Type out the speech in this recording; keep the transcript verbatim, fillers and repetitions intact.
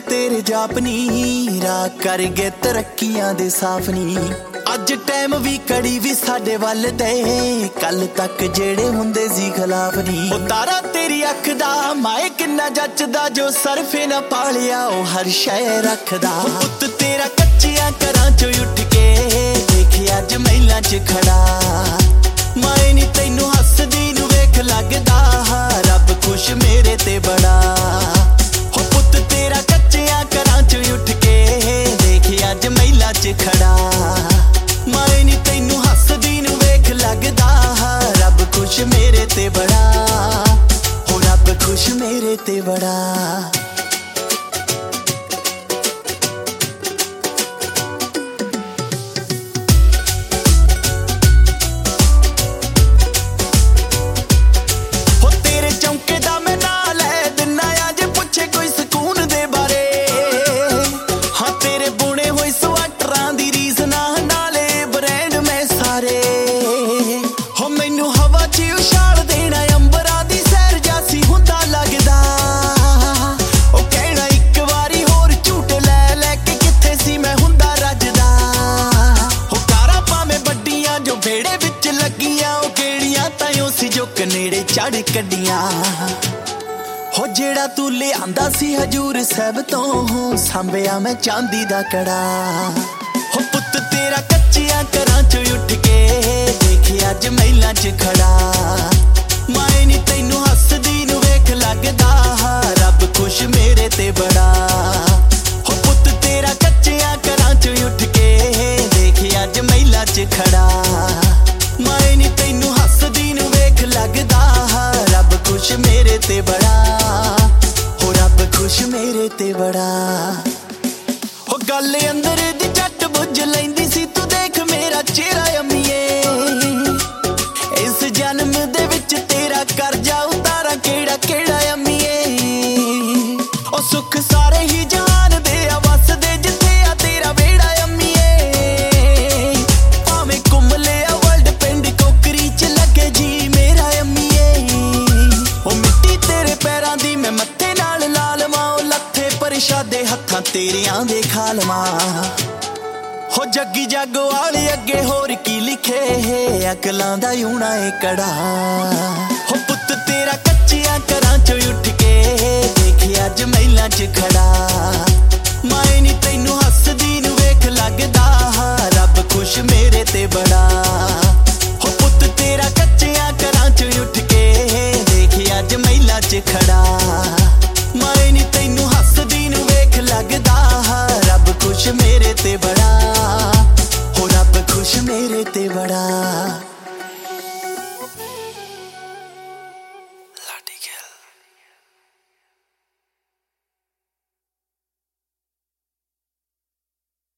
तेरे जापनी राह कर गए तरक्कियां दे साफनी। अज टाइम भी कड़ी भी साडे वल दे कल तक जेड़े हुंदे सी खिलाफ नी। ओ तारा तेरी अख दा माए किन्ना जचदा जो सरफे ना पालिया ओ हर शय रखदा। पुत तेरा कच्चियां घरां चों उठ के देखे अज महिलां च खड़ा। माए नी तैनू हसदी नू वेख लगदा रब खुश मेरे ते बड़ा। हो पुत तेरा कच्चियां घरां चों उठ के देखे अज महिलां च खड़ा। माए नी तैनू हसदी नू वेख लगदा रब खुश मेरे ते बड़ा। हो रब खुश मेरे ते बड़ा। कनेड़े चढ़ कड्डियां हो जेड़ा तू ले आंदा सी हजूर साहब तो सांभिया मैं चांदी दा कड़ा। हो पुत तेरा कच्चियां घरां चों उठ के देखे अज महिलां च खड़ा। माए नी तैनू हसदी नू वेख लगदा रब खुश मेरे ते बड़ा। हो पुत तेरा कच्चियां घरां चों उठ के देखे अज महिलां च खड़ा। माए नी तैनू हसदी नू वेख लगदा रब खुश मेरे ते बड़ा। हो रब खुश मेरे ते बड़ा। हो गल अंदर दी झट बुझ लैंदी सी तू देख मेरा चेहरा अम्मीए। इस जन्म दे विच तेरा करजा उतारा केड़ा केड़ा अम्मीए। ओ सुख सारे ही जहान दे आ वसदे जिथे आ तेरा वेड़ा अम्मीए। भावें घुम लिया वर्ल्ड पिंड कोकरी च लगे जी मेरा अम्मीए। ओ मिट्टी तेरे पैरां दी मैं मत्थे नाल ला लवां ओ लत्थे परशादे हत्थां तेरियां दे खा लवां। हो जग्गी जागो वाले अगे होर की लिखे अकलां दा यूना ए कड़ा। हो पुत तेरा कच्चियां घरां चों उठ के देखे अज महिलां च खड़ा। माए नी तैनू हसदी नू वेख लगदा रब खुश मेरे ते बड़ा। हो पुत तेरा कच्चियां घरां चों उठ के देखे अज महिलां च खड़ा। माए नी तैनू हसदी नू वेख लगदा रब खुश मेरे ते बड़ा।